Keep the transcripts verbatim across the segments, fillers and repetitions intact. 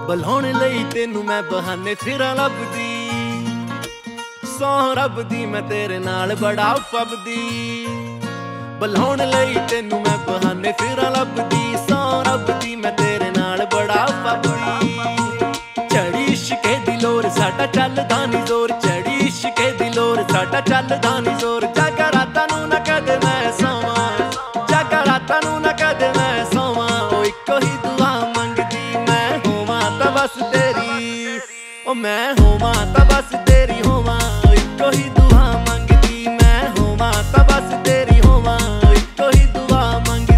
ਬੁਲਾਉਣ ਲਈ ਤੈਨੂੰ ਮੈਂ ਬਹਾਨੇ ਫਿਰਾਂ ਲੱਭਦੀ, ਸੌ ਰੱਬ ਦੀ ਮੈਂ ਤੇਰੇ ਨਾਲ ਬੜਾ ਫੱਬਦੀ। ਬੁਲਾਉਣ ਲਈ ਤੈਨੂੰ ਮੈਂ ਬਹਾਨੇ ਫਿਰਾਂ ਲੱਭਦੀ, ਸੌ ਰੱਬ ਦੀ ਮੈਂ ਤੇਰੇ ਨਾਲ ਬੜਾ ਫੱਬਦੀ। ਚੜੀ ਇਸ਼ਕੇ ਦੀ ਲੋਰ ਸਾਡਾ ਚੱਲਦਾ ਨੀ ਜ਼ੋਰ, ਚੜੀ ਇਸ਼ਕੇ ਦੀ ਲੋਰ ਸਾਡਾ ਚੱਲਦਾ ਨੀ ਜ਼ੋਰ। ਜਾਗਾ ਰਾਤਾਂ ਨੂੰ ਨਾ ਕਦੇ ਮੈਂ ਸੌਵਾਂ, ਜਾਗਾ ਰਾਤਾਂ ਨੂੰ ਨਾ ਕਦੇ ਮੈਂ ਸੌਵਾਂ। ਉਹ ਇੱਕੋ ਹੀ ਦੁਆ ਮੰਗਦੀ ਮੈਂ ਹੋਵਾਂ ਤਾਂ ਬਸ ਤੇਰੀ, ਉਹ ਮੈਂ ਹੋਵਾਂ ਤਾਂ ਬਸ ਤੇਰੀ ਹੋਵਾਂ। ਇੱਕੋ ਹੀ ਦੁਆ ਮੰਗਦੀ ਮੈਂ ਹੋਵਾਂ ਤਾਂ ਬਸ ਤੇਰੀ ਹੋਵਾਂ, ਇੱਕੋ ਹੀ ਦੁਆ ਮੰਗਦੀ।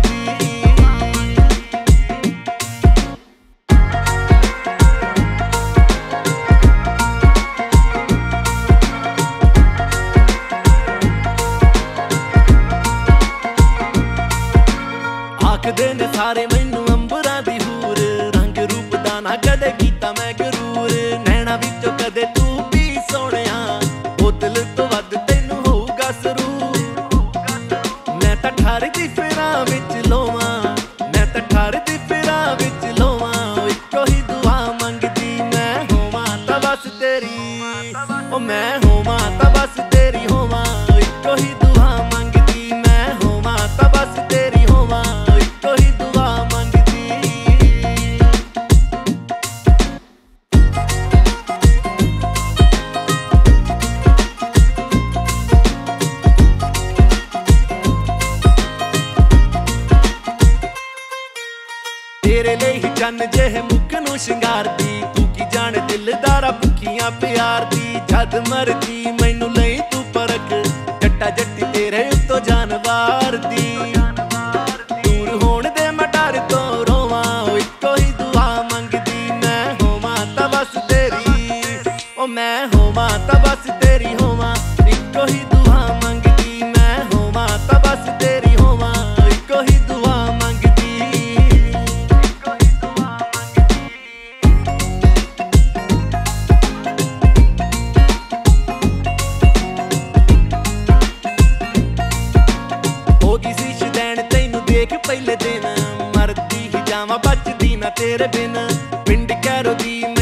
ਆਖਦੇ ਨੇ ਸਾਰੇ ਮੈਨੂੰ ਅੰਬਰਾਂ ਦੀ ਹੂਰ, ਰੰਗ ਰੂਪ ਦਾ ਨਾ ਕਦੇ ਕੀਤਾ ਮੈਂ ਗਰੂਰ। ਨੈਣਾ ਵਿੱਚੋਂ ਕਦੇ ਤੂੰ ਵੀ ਸੋਹਣਿਆ, ਬੋਤਲ ਤੋਂ ਵੱਧ ਤੈਨੂੰ ਹੋਊਗਾ ਸਰੂਰ। ਮੈਂ ਤਾਂ ਠਰ ਦੀ ਫਿਰਾਂ ਵਿੱਚ ਲੋਵਾਂ, ਮੈਂ ਤਾਂ ਠਰ ਦੀ ਫਿਰਾਂ ਵਿੱਚ ਲੋਵਾਂ। ਇੱਕੋ ਹੀ ਦੁਆ ਮੰਗਦੀ ਮੈਂ ਹੋਵਾਂ ਤਾਂ ਬਸ ਤੇਰੀ, ਉਹ ਮੈਂ ਹੋਵਾਂ ਤਾਂ ਬਸ ਤੇਰੀ ਹੋਵਾਂ। ਇੱਕੋ ਹੀ ਦੁਆ ਮੰਗਦੀ ਮੈਂ ਹੋਵਾਂ ਤਾਂ ਬਸ ਤੇਰੀ ਹੋਵਾਂ, ਇੱਕੋ ਹੀ ਦੁਆ ਮੰਗਦੀ। ਤੇਰੇ ਲਈ ਹੀ ਚੰਨ ਜਿਹੇ ਮੁੱਖ ਨੂੰ ਸ਼ਿੰਗਾਰਦੀ, ਤੂੰ ਕੀ ਜਾਣ ਦਿਲਦਾਰਾ ਭੁੱਖੀਆਂ ਪਿਆਰ ਦੀ। ਜਦ ਮਰਦੀ ਮੈਨੂੰ ਲਈ ਤੂੰ ਪਰਖ, ਜੱਟਾ ਜੱਟੀ ਤੇਰੇ ਉੱਤੋਂ ਜਾਨਵਾਰ ਦੀ। ਦੂਰ ਹੋਣ ਦੇ ਮੈਂ ਡਰ ਤੋਂ ਰੋਵਾਂ, ਉਹ ਇੱਕੋ ਹੀ ਦੁਆ ਮੰਗਦੀ ਮੈਂ ਹੋਵਾਂ ਤਾਂ ਬਸ ਤੇਰੀ, ਉਹ ਮੈਂ ਹੋਵਾਂ ਤਾਂ ਬਸ ਤੇਰੀ ਹੋਵਾਂ। ਇੱਕੋ ਹੀ ਦੁਆ ਮੰਗਦੀ ਮੈਂ ਹੋਵਾਂ ਤਾਂ ਬਸ ਤੇਰੀ ਹੋਵਾਂ, ਇੱਕੋ ਹੀ ਦੁਆ ਮੰਗਦੀ। ਹੋ ਗਈ ਸੀ ਸ਼ਦੈਣ ਤੈਨੂੰ ਦੇਖ ਪਹਿਲੇ ਦਿਨ, ਮਰਦੀ ਹੀ ਜਾਵਾਂ ਬਚਦੀ ਨਾ ਤੇਰੇ ਬਿਨ। ਪਿੰਡ ਕਹਿਰੋ ਦੀ